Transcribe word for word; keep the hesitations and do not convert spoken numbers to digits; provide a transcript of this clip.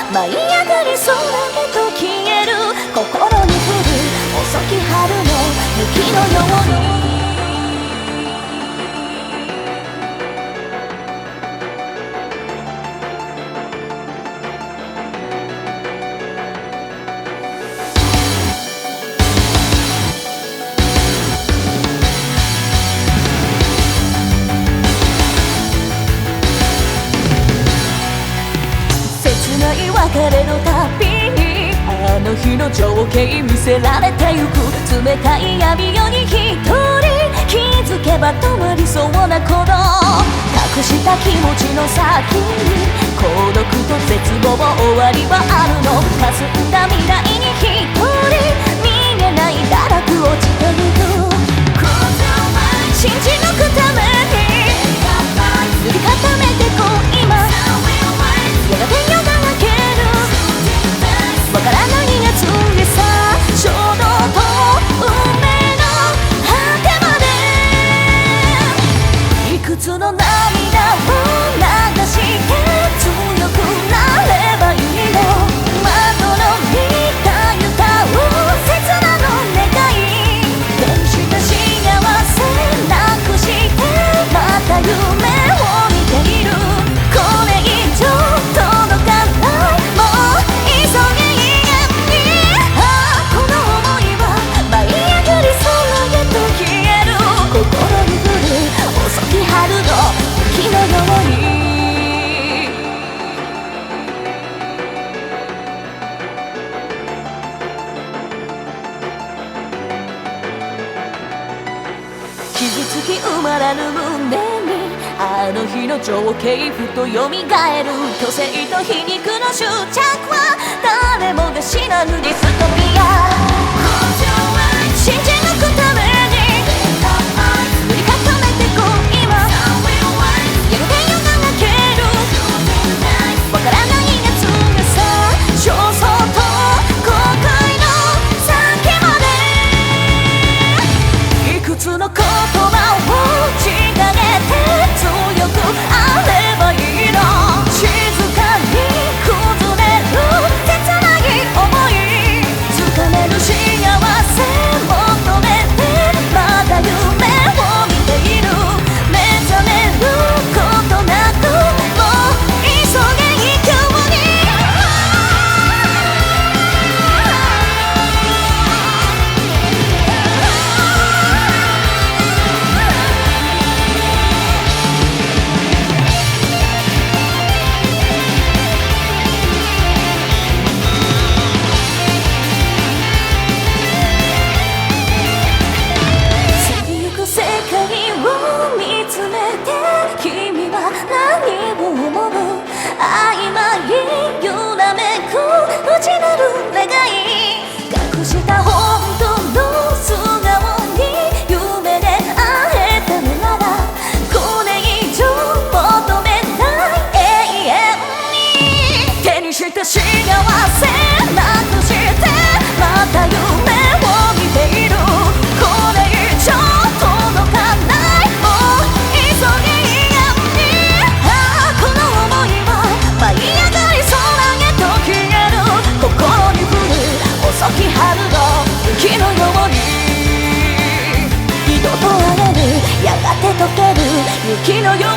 舞い上がり空へと消える心に降る遅き春の雪のように別れのたびにあの日の情景見せられてゆく冷たい闇夜に一人気づけば止まりそうな鼓動隠した気持ちの先に孤独と絶望終わりはあるの霞んだ未来に一人見えない堕落落ちてゆく信じ抜くために塗り固めてこう今やがて夜が明けわからない夏でさ衝動と運命の果てまでいくつの涙を流して強くなればいいの窓の見た歌う切なの願い手にした幸せなくしてまた夢を見ているこれ以上届かないもう急げ春の日のように傷つき埋まらぬ胸にあの日の情景ふと蘇る虚勢と皮肉の執着は誰もが死なぬディストピア信じ抜くために塗り固めてこう今やがて夜が明けるわからない夏がさ焦燥と後悔の先までいくつの言葉をちがげて強くあればいいの静かに崩れる切ない想い掴める幸せ求めてまだ夢を見ている目覚めることなくもう急げ一挙に過ぎゆく世界を見つめて君は何を思う曖昧揺らめく内なる願い隠した本当の素顔に夢で会えたのならこれ以上求めない永遠に手にした幸せなくしてまた夢を見ているこれ以上届かないもう急げやにああこの想いは舞い上がり空へと消える心に降る遅き春の雪のように二度と荒れるやがて溶ける雪のように